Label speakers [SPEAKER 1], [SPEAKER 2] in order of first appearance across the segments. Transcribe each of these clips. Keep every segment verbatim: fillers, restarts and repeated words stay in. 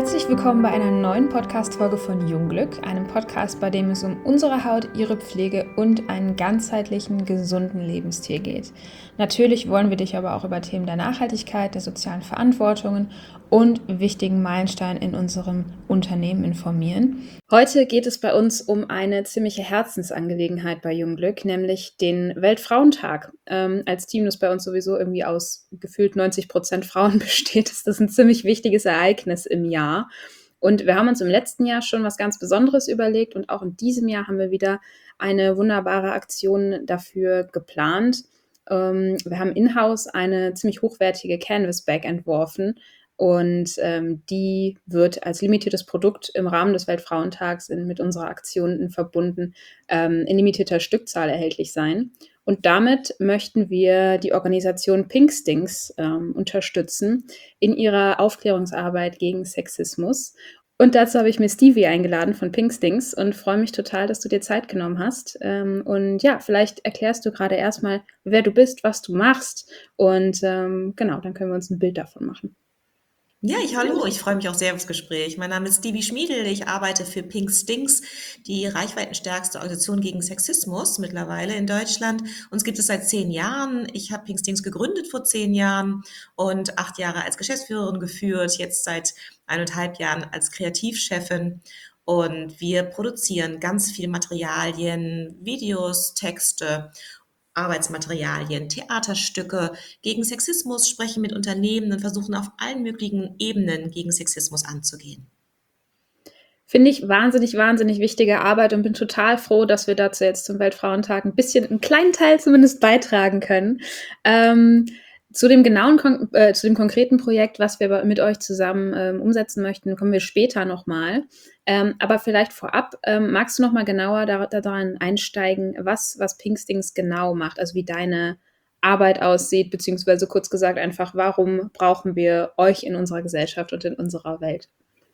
[SPEAKER 1] Herzlich willkommen bei einer neuen Podcast-Folge von Jungglück, einem Podcast, bei dem es um unsere Haut, ihre Pflege und einen ganzheitlichen, gesunden Lebensstil geht. Natürlich wollen wir dich aber auch über Themen der Nachhaltigkeit, der sozialen Verantwortungen und wichtigen Meilensteinen in unserem Unternehmen informieren. Heute geht es bei uns um eine ziemliche Herzensangelegenheit bei Jungglück, nämlich den Weltfrauentag. Ähm, als Team, das bei uns sowieso irgendwie aus gefühlt neunzig Prozent Frauen besteht, ist das ein ziemlich wichtiges Ereignis im Jahr. Und wir haben uns im letzten Jahr schon was ganz Besonderes überlegt und auch in diesem Jahr haben wir wieder eine wunderbare Aktion dafür geplant. Ähm, wir haben in-house eine ziemlich hochwertige Canvas-Bag entworfen, und ähm, die wird als limitiertes Produkt im Rahmen des Weltfrauentags in, mit unserer Aktion verbunden ähm, in limitierter Stückzahl erhältlich sein. Und damit möchten wir die Organisation Pinkstings ähm, unterstützen in ihrer Aufklärungsarbeit gegen Sexismus. Und dazu habe ich mir Stevie eingeladen von Pinkstings und freue mich total, dass du dir Zeit genommen hast. Ähm, und ja, vielleicht erklärst du gerade erstmal, wer du bist, was du machst. Und ähm, genau, dann können wir uns ein Bild davon machen.
[SPEAKER 2] Ja, ich hallo, ich freue mich auch sehr aufs Gespräch. Mein Name ist Stevie Schmiedel, ich arbeite für Pink Stinks, die reichweitenstärkste Organisation gegen Sexismus mittlerweile in Deutschland. Uns gibt es seit zehn Jahren. Ich habe Pink Stinks gegründet vor zehn Jahren und acht Jahre als Geschäftsführerin geführt, jetzt seit eineinhalb Jahren als Kreativchefin. Und wir produzieren ganz viel Materialien, Videos, Texte, Arbeitsmaterialien, Theaterstücke gegen Sexismus, sprechen mit Unternehmen und versuchen auf allen möglichen Ebenen gegen Sexismus anzugehen.
[SPEAKER 1] Finde ich wahnsinnig, wahnsinnig wichtige Arbeit und bin total froh, dass wir dazu jetzt zum Weltfrauentag ein bisschen, einen kleinen Teil zumindest beitragen können. Ähm, zu dem genauen, äh, zu dem konkreten Projekt, was wir mit euch zusammen ähm, umsetzen möchten, kommen wir später nochmal. Ähm, aber vielleicht vorab, ähm, magst du nochmal genauer da, daran einsteigen, was, was Pinkstings genau macht, also wie deine Arbeit aussieht, beziehungsweise kurz gesagt einfach, warum brauchen wir euch in unserer Gesellschaft und in unserer Welt?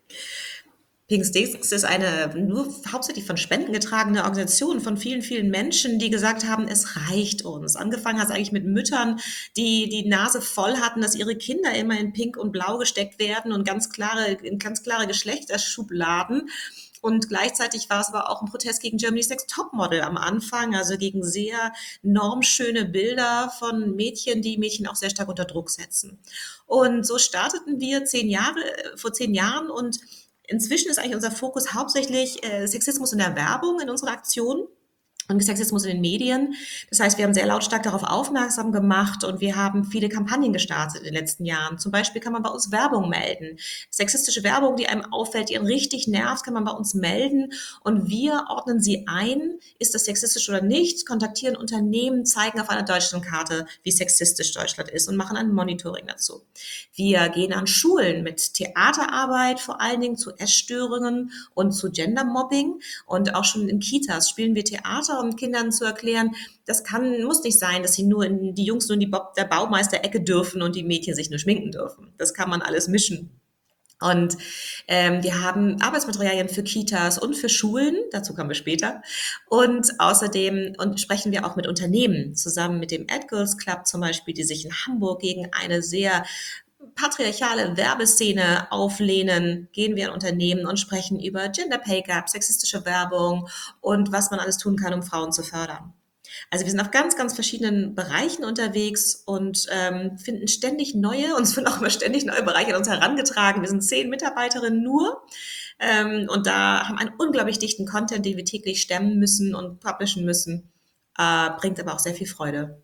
[SPEAKER 2] Pink Stinks ist eine nur hauptsächlich von Spenden getragene Organisation von vielen, vielen Menschen, die gesagt haben, es reicht uns. Angefangen hat es eigentlich mit Müttern, die die Nase voll hatten, dass ihre Kinder immer in Pink und Blau gesteckt werden und ganz klare, in ganz klare Geschlechterschubladen. Und gleichzeitig war es aber auch ein Protest gegen Germany's Next Topmodel am Anfang, also gegen sehr normschöne Bilder von Mädchen, die Mädchen auch sehr stark unter Druck setzen. Und so starteten wir zehn Jahre, vor zehn Jahren und inzwischen ist eigentlich unser Fokus hauptsächlich äh, Sexismus in der Werbung in unserer Aktion und Sexismus in den Medien. Das heißt, wir haben sehr lautstark darauf aufmerksam gemacht und wir haben viele Kampagnen gestartet in den letzten Jahren. Zum Beispiel kann man bei uns Werbung melden. Sexistische Werbung, die einem auffällt, die einen richtig nervt, kann man bei uns melden und wir ordnen sie ein. Ist das sexistisch oder nicht? Kontaktieren Unternehmen, zeigen auf einer Deutschlandkarte, wie sexistisch Deutschland ist und machen ein Monitoring dazu. Wir gehen an Schulen mit Theaterarbeit, vor allen Dingen zu Essstörungen und zu Gendermobbing und auch schon in Kitas spielen wir Theater, um Kindern zu erklären, das kann, muss nicht sein, dass sie nur in die Jungs nur in die Bob, der Baumeister-Ecke dürfen und die Mädchen sich nur schminken dürfen. Das kann man alles mischen. Und ähm, wir haben Arbeitsmaterialien für Kitas und für Schulen, dazu kommen wir später. Und außerdem und sprechen wir auch mit Unternehmen zusammen mit dem Ad Girls Club zum Beispiel, die sich in Hamburg gegen eine sehr patriarchale Werbeszene auflehnen, gehen wir in Unternehmen und sprechen über Gender Pay Gap, sexistische Werbung und was man alles tun kann, um Frauen zu fördern. Also wir sind auf ganz, ganz verschiedenen Bereichen unterwegs und ähm, finden ständig neue, uns werden auch immer ständig neue Bereiche an uns herangetragen. Wir sind zehn Mitarbeiterinnen nur ähm, und da haben einen unglaublich dichten Content, den wir täglich stemmen müssen und publishen müssen, äh, bringt aber auch sehr viel Freude.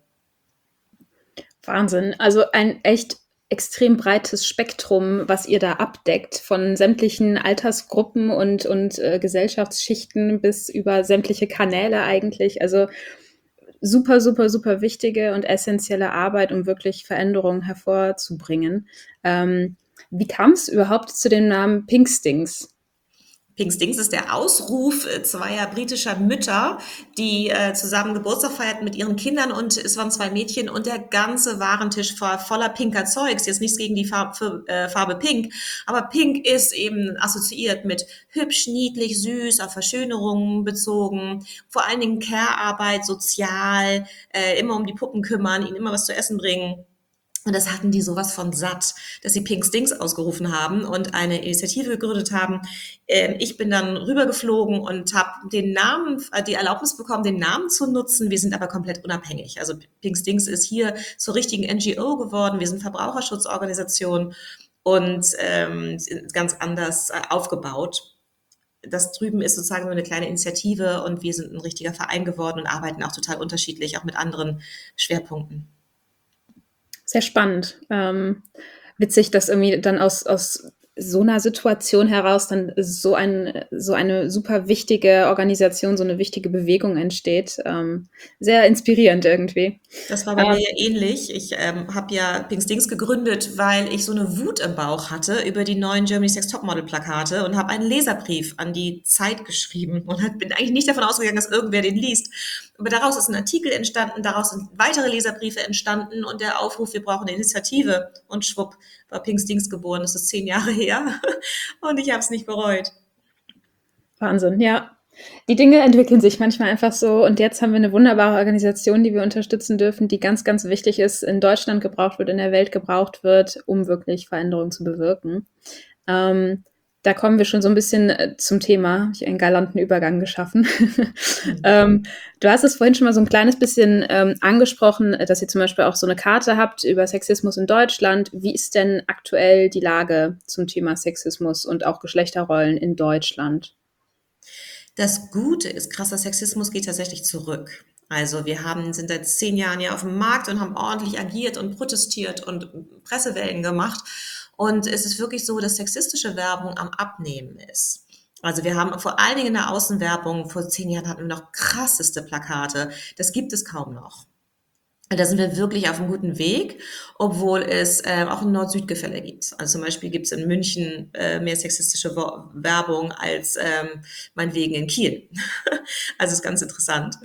[SPEAKER 1] Wahnsinn. Also ein echt extrem breites Spektrum, was ihr da abdeckt, von sämtlichen Altersgruppen und, und äh, Gesellschaftsschichten bis über sämtliche Kanäle eigentlich. Also super, super, super wichtige und essentielle Arbeit, um wirklich Veränderungen hervorzubringen. Ähm, wie kam es überhaupt zu dem Namen Pinkstings?
[SPEAKER 2] Pink Stinks ist der Ausruf zweier britischer Mütter, die äh, zusammen Geburtstag feierten mit ihren Kindern und es waren zwei Mädchen und der ganze Warentisch war voller pinker Zeugs. Jetzt nichts gegen die Farbe, äh, Farbe Pink, aber Pink ist eben assoziiert mit hübsch, niedlich, süß, auf Verschönerungen bezogen, vor allen Dingen Care-Arbeit, sozial, äh, immer um die Puppen kümmern, ihnen immer was zu essen bringen. Und das hatten die sowas von satt, dass sie Pink Stinks ausgerufen haben und eine Initiative gegründet haben. Ähm, ich bin dann rübergeflogen und habe den Namen, äh, die Erlaubnis bekommen, den Namen zu nutzen. Wir sind aber komplett unabhängig. Also Pink Stinks ist hier zur richtigen N G O geworden. Wir sind Verbraucherschutzorganisation und ähm, sind ganz anders äh, aufgebaut. Das drüben ist sozusagen nur eine kleine Initiative und wir sind ein richtiger Verein geworden und arbeiten auch total unterschiedlich, auch mit anderen Schwerpunkten.
[SPEAKER 1] Sehr spannend. Ähm, witzig, dass irgendwie dann aus, aus so einer Situation heraus dann so ein so eine super wichtige Organisation, so eine wichtige Bewegung entsteht. Ähm, sehr inspirierend irgendwie.
[SPEAKER 2] Das war bei mir ja ähnlich. Ich ähm, habe ja Pink Stinks gegründet, weil ich so eine Wut im Bauch hatte über die neuen Germany's Next Topmodel Plakate und habe einen Leserbrief an die Zeit geschrieben und halt bin eigentlich nicht davon ausgegangen, dass irgendwer den liest. Aber daraus ist ein Artikel entstanden, daraus sind weitere Leserbriefe entstanden und der Aufruf, wir brauchen eine Initiative. Und schwupp, war Pink Stinks geboren. Das ist zehn Jahre her und ich habe es nicht bereut.
[SPEAKER 1] Wahnsinn, ja. Die Dinge entwickeln sich manchmal einfach so und jetzt haben wir eine wunderbare Organisation, die wir unterstützen dürfen, die ganz, ganz wichtig ist, in Deutschland gebraucht wird, in der Welt gebraucht wird, um wirklich Veränderungen zu bewirken. Ähm, da kommen wir schon so ein bisschen äh, zum Thema. Habe ich einen galanten Übergang geschaffen. ähm, du hast es vorhin schon mal so ein kleines bisschen ähm, angesprochen, dass ihr zum Beispiel auch so eine Karte habt über Sexismus in Deutschland. Wie ist denn aktuell die Lage zum Thema Sexismus und auch Geschlechterrollen in Deutschland?
[SPEAKER 2] Das Gute ist, krasser Sexismus geht tatsächlich zurück. Also wir haben, sind seit zehn Jahren ja auf dem Markt und haben ordentlich agiert und protestiert und Pressewellen gemacht. Und es ist wirklich so, dass sexistische Werbung am Abnehmen ist. Also wir haben vor allen Dingen in der Außenwerbung, vor zehn Jahren hatten wir noch krasseste Plakate. Das gibt es kaum noch. Da sind wir wirklich auf einem guten Weg, obwohl es äh, auch ein Nord-Süd-Gefälle gibt. Also zum Beispiel gibt es in München äh, mehr sexistische Wo- Werbung als ähm, meinetwegen in Kiel. Also ist ganz interessant.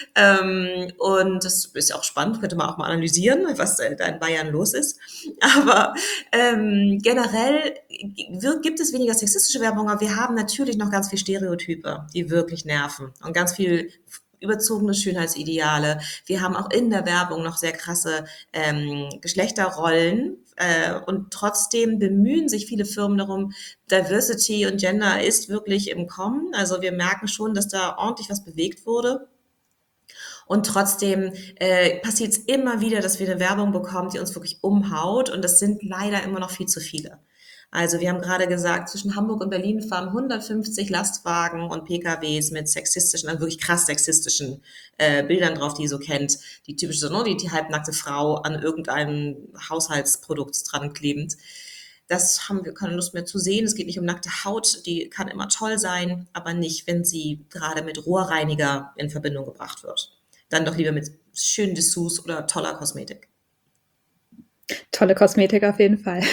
[SPEAKER 2] Ähm, und das ist auch spannend, könnte man auch mal analysieren, was äh, da in Bayern los ist. Aber ähm, generell wird, gibt es weniger sexistische Werbung, aber wir haben natürlich noch ganz viel Stereotype, die wirklich nerven und ganz viel überzogene Schönheitsideale. Wir haben auch in der Werbung noch sehr krasse ähm, Geschlechterrollen äh, und trotzdem bemühen sich viele Firmen darum, Diversity und Gender ist wirklich im Kommen. Also wir merken schon, dass da ordentlich was bewegt wurde. Und trotzdem äh, passiert es immer wieder, dass wir eine Werbung bekommen, die uns wirklich umhaut. Und das sind leider immer noch viel zu viele. Also wir haben gerade gesagt, zwischen Hamburg und Berlin fahren hundertfünfzig Lastwagen und P K Ws mit sexistischen, also wirklich krass sexistischen äh, Bildern drauf, die ihr so kennt. Die typische, so, ne, die, die halbnackte Frau an irgendeinem Haushaltsprodukt dran klebend. Das haben wir keine Lust mehr zu sehen. Es geht nicht um nackte Haut, die kann immer toll sein, aber nicht, wenn sie gerade mit Rohrreiniger in Verbindung gebracht wird. Dann doch lieber mit schönen Dessous oder toller Kosmetik.
[SPEAKER 1] Tolle Kosmetik auf jeden Fall.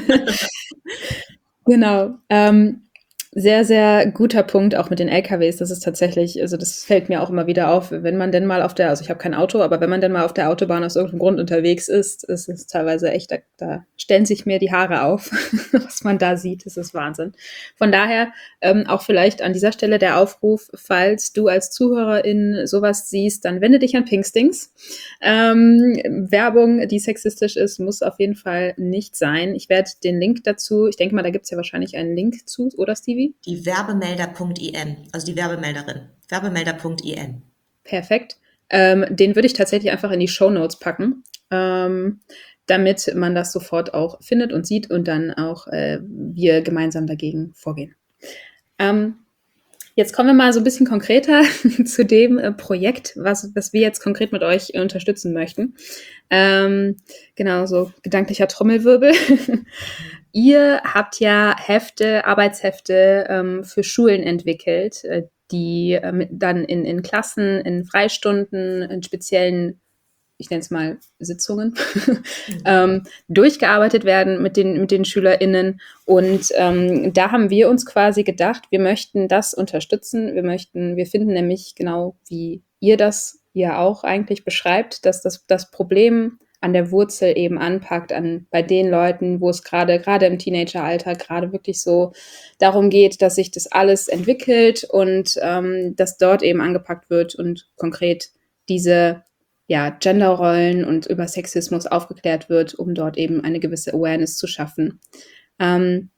[SPEAKER 1] Genau. Ähm, sehr, sehr guter Punkt auch mit den L K Ws. Das ist tatsächlich, also das fällt mir auch immer wieder auf, wenn man denn mal auf der, also ich habe kein Auto, aber wenn man denn mal auf der Autobahn aus irgendeinem Grund unterwegs ist, ist es teilweise echt, da, da stellen sich mir die Haare auf, was man da sieht. Das ist Wahnsinn. Von daher ähm, auch vielleicht an dieser Stelle der Aufruf, falls du als Zuhörerin sowas siehst, dann wende dich an Pink Stinks. Ähm, Werbung, die sexistisch ist, muss auf jeden Fall nicht sein. Ich werde den Link dazu, ich denke mal, da gibt es ja wahrscheinlich einen Link zu, oder Stevie?
[SPEAKER 2] Die Werbemelder Punkt I N, also die Werbemelderin. Werbemelder Punkt I N.
[SPEAKER 1] Perfekt. Ähm, den würde ich tatsächlich einfach in die Shownotes packen, ähm, damit man das sofort auch findet und sieht und dann auch äh, wir gemeinsam dagegen vorgehen. Ähm, Jetzt kommen wir mal so ein bisschen konkreter zu dem äh, Projekt, was, was wir jetzt konkret mit euch äh, unterstützen möchten. Ähm, genau, so gedanklicher Trommelwirbel. Ihr habt ja Hefte, Arbeitshefte ähm, für Schulen entwickelt, äh, die äh, mit, dann in, in Klassen, in Freistunden, in speziellen, ich nenne es mal Sitzungen, ähm, durchgearbeitet werden mit den, mit den SchülerInnen. Und ähm, da haben wir uns quasi gedacht, wir möchten das unterstützen. Wir möchten, wir finden nämlich genau, wie ihr das ja auch eigentlich beschreibt, dass das, das Problem an der Wurzel eben anpackt, an, bei den Leuten, wo es gerade, gerade im Teenageralter, gerade wirklich so darum geht, dass sich das alles entwickelt und ähm, dass dort eben angepackt wird und konkret diese ja, Genderrollen und über Sexismus aufgeklärt wird, um dort eben eine gewisse Awareness zu schaffen. Ähm,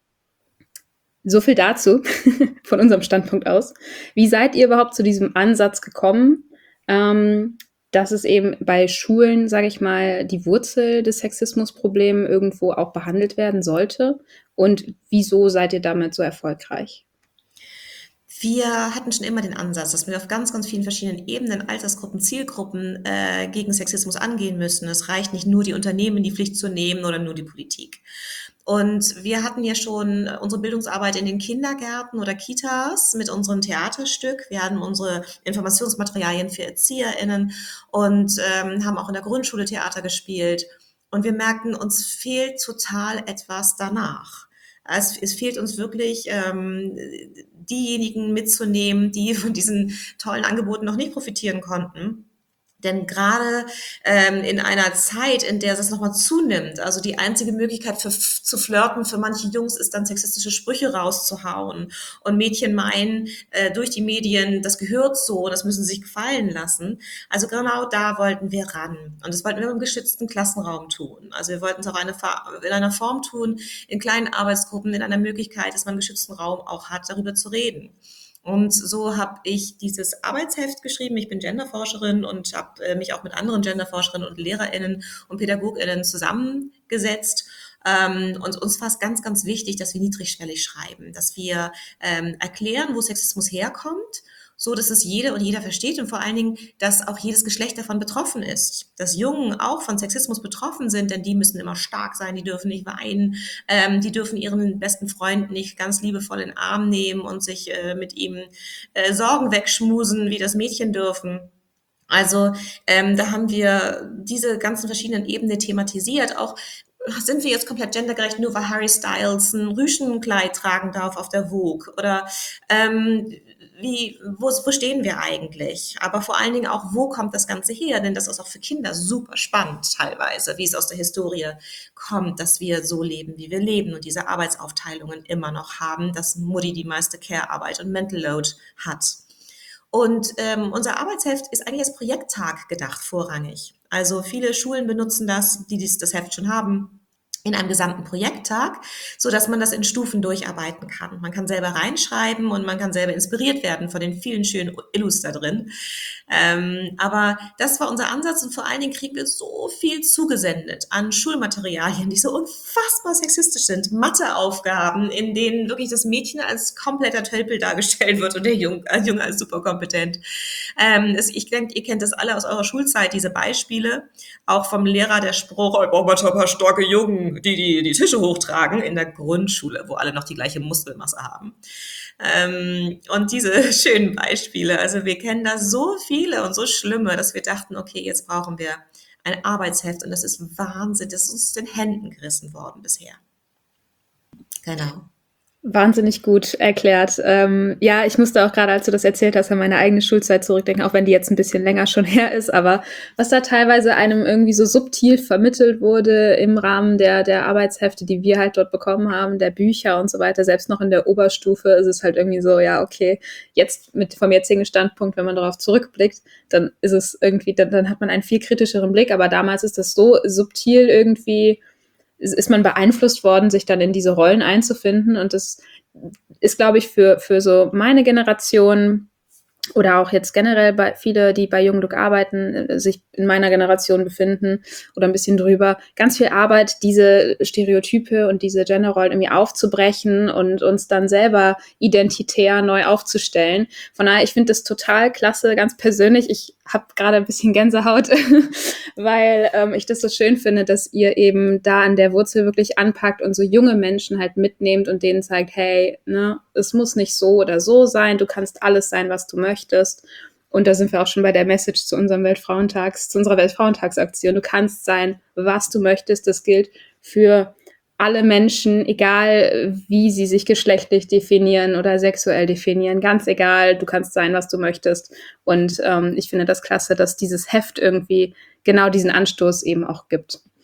[SPEAKER 1] so viel dazu von unserem Standpunkt aus. Wie seid ihr überhaupt zu diesem Ansatz gekommen, ähm, dass es eben bei Schulen, sage ich mal, die Wurzel des Sexismusproblems irgendwo auch behandelt werden sollte? Und wieso seid ihr damit so erfolgreich?
[SPEAKER 2] Wir hatten schon immer den Ansatz, dass wir auf ganz, ganz vielen verschiedenen Ebenen, Altersgruppen, Zielgruppen äh, gegen Sexismus angehen müssen. Es reicht nicht nur, die Unternehmen in die Pflicht zu nehmen oder nur die Politik. Und wir hatten ja schon unsere Bildungsarbeit in den Kindergärten oder Kitas mit unserem Theaterstück. Wir hatten unsere Informationsmaterialien für ErzieherInnen und ähm, haben auch in der Grundschule Theater gespielt. Und wir merkten, uns fehlt total etwas danach. Es, es fehlt uns wirklich, ähm, diejenigen mitzunehmen, die von diesen tollen Angeboten noch nicht profitieren konnten. Denn gerade ähm, in einer Zeit, in der das nochmal zunimmt, also die einzige Möglichkeit für, zu flirten für manche Jungs ist dann sexistische Sprüche rauszuhauen. Und Mädchen meinen äh, durch die Medien, das gehört so, das müssen sie sich gefallen lassen. Also genau da wollten wir ran. Und das wollten wir im geschützten Klassenraum tun. Also wir wollten es auch eine, in einer Form tun, in kleinen Arbeitsgruppen, in einer Möglichkeit, dass man einen geschützten Raum auch hat, darüber zu reden. Und so habe ich dieses Arbeitsheft geschrieben. Ich bin Genderforscherin und habe äh, mich auch mit anderen Genderforscherinnen und LehrerInnen und PädagogInnen zusammengesetzt. Ähm, und uns war es ganz, ganz wichtig, dass wir niedrigschwellig schreiben, dass wir ähm, erklären, wo Sexismus herkommt, so dass es jede und jeder versteht und vor allen Dingen, dass auch jedes Geschlecht davon betroffen ist. Dass Jungen auch von Sexismus betroffen sind, denn die müssen immer stark sein, die dürfen nicht weinen, ähm, die dürfen ihren besten Freund nicht ganz liebevoll in den Arm nehmen und sich äh, mit ihm äh, Sorgen wegschmusen, wie das Mädchen dürfen. Also ähm, da haben wir diese ganzen verschiedenen Ebenen thematisiert, auch sind wir jetzt komplett gendergerecht, nur weil Harry Styles ein Rüschenkleid tragen darf auf der Vogue? Oder ähm, wie, wo, wo stehen wir eigentlich? Aber vor allen Dingen auch, wo kommt das Ganze her? Denn das ist auch für Kinder super spannend teilweise, wie es aus der Historie kommt, dass wir so leben, wie wir leben und diese Arbeitsaufteilungen immer noch haben, dass Mutti die meiste Care-Arbeit und Mental Load hat. Und ähm, unser Arbeitsheft ist eigentlich als Projekttag gedacht, vorrangig. Also viele Schulen benutzen das, die dies, das Heft schon haben, in einem gesamten Projekttag, so dass man das in Stufen durcharbeiten kann. Man kann selber reinschreiben und man kann selber inspiriert werden von den vielen schönen Illus da drin. Ähm, aber das war unser Ansatz und vor allen Dingen kriegen wir so viel zugesendet an Schulmaterialien, die so unfassbar sexistisch sind. Matheaufgaben, in denen wirklich das Mädchen als kompletter Tölpel dargestellt wird und der Junge, äh, Junge als super kompetent. Ähm, es, ich denke, ihr kennt das alle aus eurer Schulzeit, diese Beispiele. Auch vom Lehrer der Spruch, ich brauche mal ein paar starke Jungen, die, die die Tische hochtragen in der Grundschule, wo alle noch die gleiche Muskelmasse haben. Ähm, und diese schönen Beispiele, also wir kennen da so viele und so schlimme, dass wir dachten, okay, jetzt brauchen wir ein Arbeitsheft und das ist Wahnsinn, das ist uns den Händen gerissen worden bisher. Genau.
[SPEAKER 1] Wahnsinnig gut erklärt. Ähm, ja, ich musste auch gerade, als du das erzählt hast, an meine eigene Schulzeit zurückdenken, auch wenn die jetzt ein bisschen länger schon her ist, aber was da teilweise einem irgendwie so subtil vermittelt wurde im Rahmen der, der Arbeitshefte, die wir halt dort bekommen haben, der Bücher und so weiter, selbst noch in der Oberstufe ist es halt irgendwie so, ja, okay, jetzt mit vom jetzigen Standpunkt, wenn man darauf zurückblickt, dann ist es irgendwie, dann, dann hat man einen viel kritischeren Blick, aber damals ist das so subtil irgendwie, ist man beeinflusst worden, sich dann in diese Rollen einzufinden. Und das ist, glaube ich, für, für so meine Generation oder auch jetzt generell bei viele, die bei Jung Glück arbeiten, sich in meiner Generation befinden oder ein bisschen drüber, ganz viel Arbeit, diese Stereotype und diese Genderrollen irgendwie aufzubrechen und uns dann selber identitär neu aufzustellen. Von daher, ich finde das total klasse, ganz persönlich. Ich habe gerade ein bisschen Gänsehaut, weil ähm, ich das so schön finde, dass ihr eben da an der Wurzel wirklich anpackt und so junge Menschen halt mitnehmt und denen zeigt, hey, ne, es muss nicht so oder so sein, du kannst alles sein, was du möchtest. Und da sind wir auch schon bei der Message zu unserem Weltfrauentags, zu unserer Weltfrauentagsaktion. Du kannst sein, was du möchtest. Das gilt für alle Menschen, egal wie sie sich geschlechtlich definieren oder sexuell definieren. Ganz egal, du kannst sein, was du möchtest. Und ähm, ich finde das klasse, dass dieses Heft irgendwie genau diesen Anstoß eben auch gibt.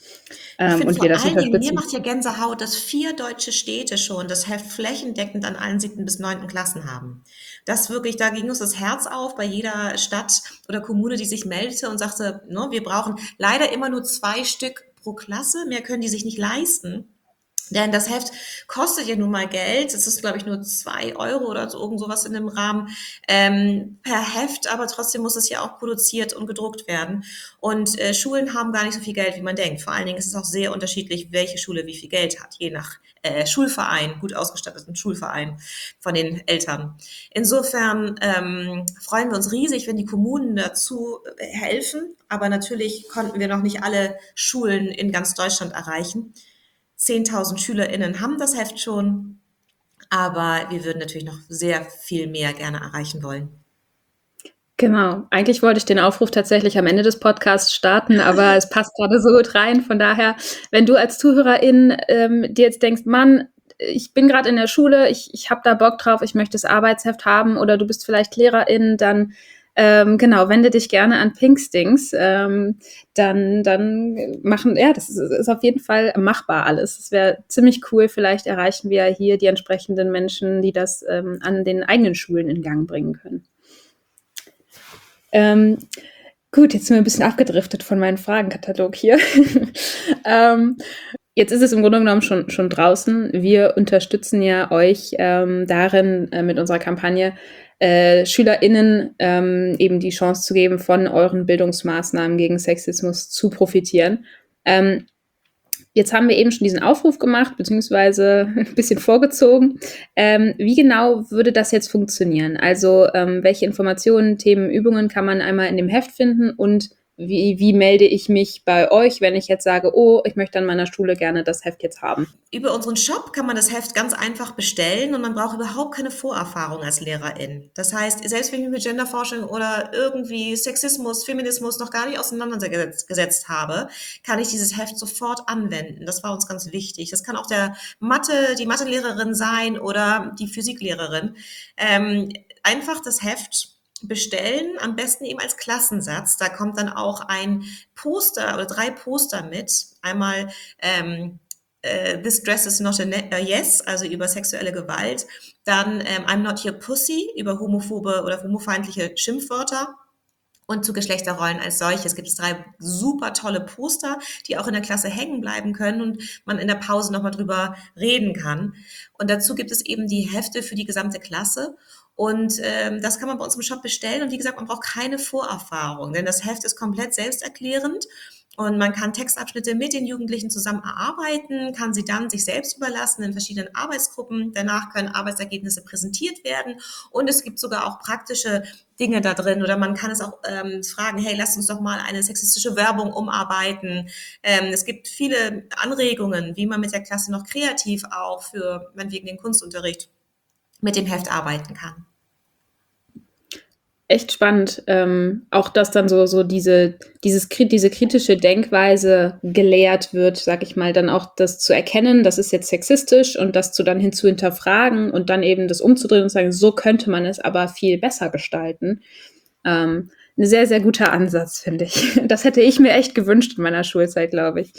[SPEAKER 2] Ich
[SPEAKER 1] ähm,
[SPEAKER 2] finde
[SPEAKER 1] und wir
[SPEAKER 2] vor
[SPEAKER 1] das
[SPEAKER 2] allen Dingen, mir
[SPEAKER 1] unterstützen.
[SPEAKER 2] macht ja Gänsehaut, dass vier deutsche Städte schon das Heft flächendeckend an allen siebten bis neunten Klassen haben. Das wirklich, da ging uns das Herz auf bei jeder Stadt oder Kommune, die sich meldete und sagte, ne, wir brauchen leider immer nur zwei Stück pro Klasse, mehr können die sich nicht leisten. Denn das Heft kostet ja nun mal Geld. Es ist, glaube ich, nur zwei Euro oder so, irgend sowas in dem Rahmen ähm, per Heft, aber trotzdem muss es ja auch produziert und gedruckt werden. Und äh, Schulen haben gar nicht so viel Geld, wie man denkt. Vor allen Dingen ist es auch sehr unterschiedlich, welche Schule wie viel Geld hat, je nach äh, Schulverein, gut ausgestatteten Schulverein von den Eltern. Insofern ähm, freuen wir uns riesig, wenn die Kommunen dazu helfen. Aber natürlich konnten wir noch nicht alle Schulen in ganz Deutschland erreichen. zehntausend SchülerInnen haben das Heft schon, aber wir würden natürlich noch sehr viel mehr gerne erreichen wollen.
[SPEAKER 1] Genau. Eigentlich wollte ich den Aufruf tatsächlich am Ende des Podcasts starten, aber es passt gerade so gut rein. Von daher, wenn du als Zuhörerin ähm, dir jetzt denkst, Mann, ich bin gerade in der Schule, ich, ich habe da Bock drauf, ich möchte das Arbeitsheft haben, oder du bist vielleicht Lehrerin, dann ähm, genau, wende dich gerne an Pinkstings. Ähm, dann, dann machen, ja, das ist, ist auf jeden Fall machbar alles. Es wäre ziemlich cool. Vielleicht erreichen wir hier die entsprechenden Menschen, die das ähm, an den eigenen Schulen in Gang bringen können. Ähm, gut, jetzt sind wir ein bisschen abgedriftet von meinem Fragenkatalog hier. ähm, Jetzt ist es im Grunde genommen schon, schon draußen. Wir unterstützen ja euch ähm, darin, äh, mit unserer Kampagne äh, SchülerInnen ähm, eben die Chance zu geben, von euren Bildungsmaßnahmen gegen Sexismus zu profitieren. Ähm, Jetzt haben wir eben schon diesen Aufruf gemacht, beziehungsweise ein bisschen vorgezogen. Ähm, wie genau würde das jetzt funktionieren? Also ähm, welche Informationen, Themen, Übungen kann man einmal in dem Heft finden, und wie, wie melde ich mich bei euch, wenn ich jetzt sage, oh, ich möchte an meiner Schule gerne das Heft jetzt haben?
[SPEAKER 2] Über unseren Shop kann man das Heft ganz einfach bestellen und man braucht überhaupt keine Vorerfahrung als Lehrerin. Das heißt, selbst wenn ich mich mit Genderforschung oder irgendwie Sexismus, Feminismus noch gar nicht auseinandergesetzt habe, kann ich dieses Heft sofort anwenden. Das war uns ganz wichtig. Das kann auch der Mathe, die Mathelehrerin sein oder die Physiklehrerin. Ähm, einfach das Heft bestellen, am besten eben als Klassensatz. Da kommt dann auch ein Poster oder drei Poster mit. Einmal ähm, äh, This Dress is not a, ne- a Yes, also über sexuelle Gewalt. Dann ähm, I'm not your pussy, über homophobe oder homofeindliche Schimpfwörter. Und zu Geschlechterrollen als solches gibt es drei super tolle Poster, die auch in der Klasse hängen bleiben können und man in der Pause nochmal drüber reden kann. Und dazu gibt es eben die Hefte für die gesamte Klasse. Und ähm, das kann man bei uns im Shop bestellen. Und wie gesagt, man braucht keine Vorerfahrung, denn das Heft ist komplett selbsterklärend. Und man kann Textabschnitte mit den Jugendlichen zusammen erarbeiten, kann sie dann sich selbst überlassen in verschiedenen Arbeitsgruppen. Danach können Arbeitsergebnisse präsentiert werden. Und es gibt sogar auch praktische Dinge da drin, oder man kann es auch ähm, fragen, hey, lasst uns doch mal eine sexistische Werbung umarbeiten. Ähm, es gibt viele Anregungen, wie man mit der Klasse noch kreativ auch für, meinetwegen den Kunstunterricht, mit dem Heft arbeiten kann.
[SPEAKER 1] Echt spannend, ähm, auch dass dann so, so diese, dieses, diese kritische Denkweise gelehrt wird, sag ich mal, dann auch das zu erkennen, das ist jetzt sexistisch, und das zu dann hin zu hinterfragen und dann eben das umzudrehen und sagen, so könnte man es aber viel besser gestalten. Ähm, ein sehr, sehr guter Ansatz, finde ich. Das hätte ich mir echt gewünscht in meiner Schulzeit, glaube ich.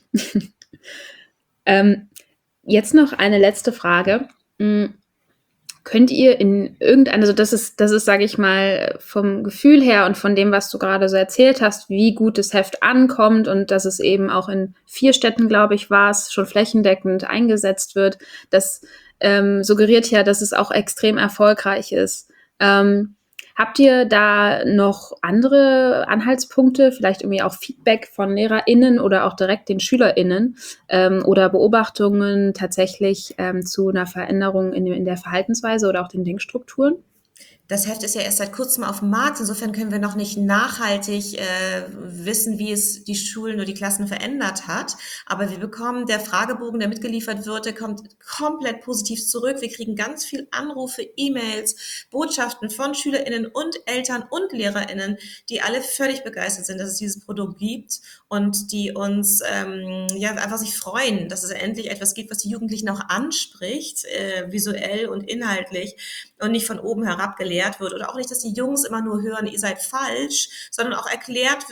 [SPEAKER 1] ähm, jetzt noch eine letzte Frage. Könnt ihr in irgendeiner, also das ist, das ist, sage ich mal, vom Gefühl her und von dem, was du gerade so erzählt hast, wie gut das Heft ankommt und dass es eben auch in vier Städten, glaube ich, war es, schon flächendeckend eingesetzt wird, das ähm, suggeriert ja, dass es auch extrem erfolgreich ist. Ähm, habt ihr da noch andere Anhaltspunkte, vielleicht irgendwie auch Feedback von LehrerInnen oder auch direkt den SchülerInnen ähm, oder Beobachtungen tatsächlich ähm, zu einer Veränderung in, in der Verhaltensweise oder auch den Denkstrukturen?
[SPEAKER 2] Das Heft ist ja erst seit kurzem auf dem Markt. Insofern können wir noch nicht nachhaltig äh, wissen, wie es die Schulen oder die Klassen verändert hat. Aber wir bekommen, der Fragebogen, der mitgeliefert wird, der kommt komplett positiv zurück. Wir kriegen ganz viel Anrufe, E-Mails, Botschaften von SchülerInnen und Eltern und LehrerInnen, die alle völlig begeistert sind, dass es dieses Produkt gibt und die uns ähm, ja einfach sich freuen, dass es endlich etwas gibt, was die Jugendlichen auch anspricht, äh, visuell und inhaltlich, und nicht von oben herab gelehrt wird, oder auch nicht, dass die Jungs immer nur hören, ihr seid falsch, sondern auch erklärt wird,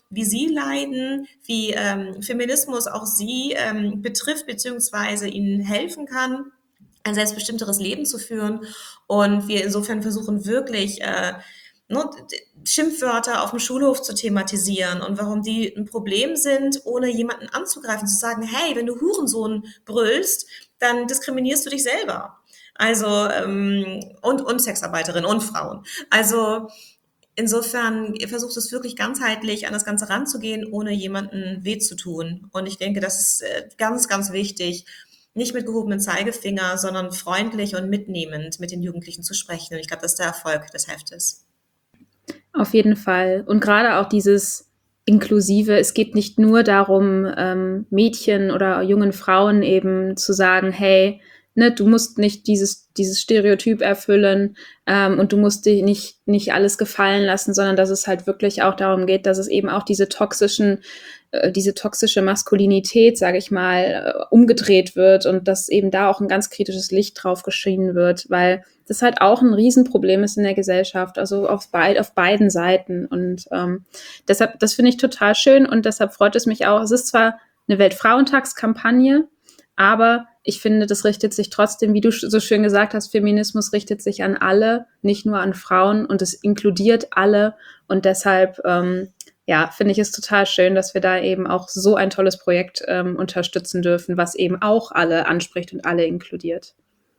[SPEAKER 2] wie sie leiden, wie ähm, Feminismus auch sie ähm, betrifft, beziehungsweise ihnen helfen kann, ein selbstbestimmteres Leben zu führen. Und wir insofern versuchen wirklich, äh, ne, Schimpfwörter auf dem Schulhof zu thematisieren und warum die ein Problem sind, ohne jemanden anzugreifen, zu sagen, hey, wenn du Hurensohn brüllst, dann diskriminierst du dich selber. Also, ähm, und, und Sexarbeiterinnen und Frauen. Also, insofern versucht es wirklich ganzheitlich an das Ganze ranzugehen, ohne jemanden weh zu tun. Und ich denke, das ist äh, ganz, ganz wichtig, nicht mit gehobenem Zeigefinger, sondern freundlich und mitnehmend mit den Jugendlichen zu sprechen. Und ich glaube, das ist der Erfolg des Heftes.
[SPEAKER 1] Auf jeden Fall. Und gerade auch dieses Inklusive, es geht nicht nur darum, ähm, Mädchen oder jungen Frauen eben zu sagen, hey, ne, du musst nicht dieses, dieses Stereotyp erfüllen ähm, und du musst dir nicht, nicht alles gefallen lassen, sondern dass es halt wirklich auch darum geht, dass es eben auch diese toxischen äh, diese toxische Maskulinität, sage ich mal, äh, umgedreht wird und dass eben da auch ein ganz kritisches Licht drauf geschienen wird, weil das halt auch ein Riesenproblem ist in der Gesellschaft, also auf, beid, auf beiden Seiten. Und ähm, deshalb, das finde ich total schön und deshalb freut es mich auch. Es ist zwar eine Weltfrauentagskampagne, aber ich finde, das richtet sich trotzdem, wie du so schön gesagt hast, Feminismus richtet sich an alle, nicht nur an Frauen und es inkludiert alle. Und deshalb, ähm, ja, finde ich es total schön, dass wir da eben auch so ein tolles Projekt ähm, unterstützen dürfen, was eben auch alle anspricht und alle inkludiert.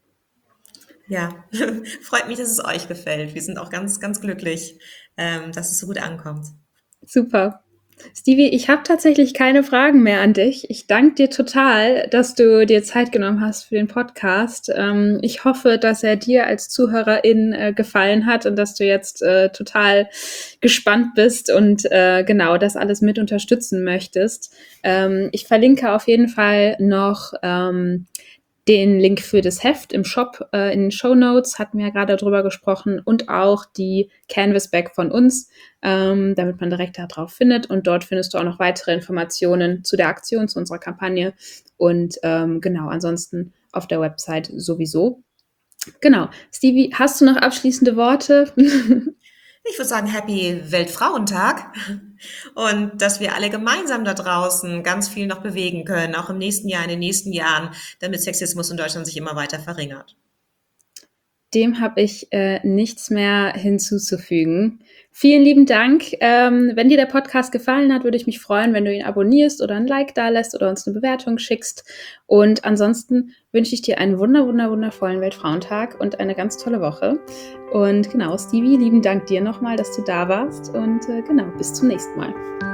[SPEAKER 2] Ja, freut mich, dass es euch gefällt. Wir sind auch ganz, ganz glücklich, ähm, dass es so gut ankommt.
[SPEAKER 1] Super. Stevie, ich habe tatsächlich keine Fragen mehr an dich. Ich danke dir total, dass du dir Zeit genommen hast für den Podcast. Ähm, ich hoffe, dass er dir als Zuhörerin äh, gefallen hat und dass du jetzt äh, total gespannt bist und äh, genau das alles mit unterstützen möchtest. Ähm, ich verlinke auf jeden Fall noch ähm, den Link für das Heft im Shop äh, in den Shownotes, hatten wir ja gerade drüber gesprochen, und auch die Canvas-Bag von uns, ähm, damit man direkt darauf findet. Und dort findest du auch noch weitere Informationen zu der Aktion, zu unserer Kampagne. Und ähm, genau, ansonsten auf der Website sowieso. Genau. Stevie, hast du noch abschließende Worte?
[SPEAKER 2] Ich würde sagen, Happy Weltfrauentag und dass wir alle gemeinsam da draußen ganz viel noch bewegen können, auch im nächsten Jahr, in den nächsten Jahren, damit Sexismus in Deutschland sich immer weiter verringert.
[SPEAKER 1] Dem habe ich äh, nichts mehr hinzuzufügen. Vielen lieben Dank. Ähm, wenn dir der Podcast gefallen hat, würde ich mich freuen, wenn du ihn abonnierst oder ein Like da lässt oder uns eine Bewertung schickst. Und ansonsten wünsche ich dir einen wunder, wunder, wundervollen Weltfrauentag und eine ganz tolle Woche. Und genau, Stevie, lieben Dank dir nochmal, dass du da warst. Und äh, genau, bis zum nächsten Mal.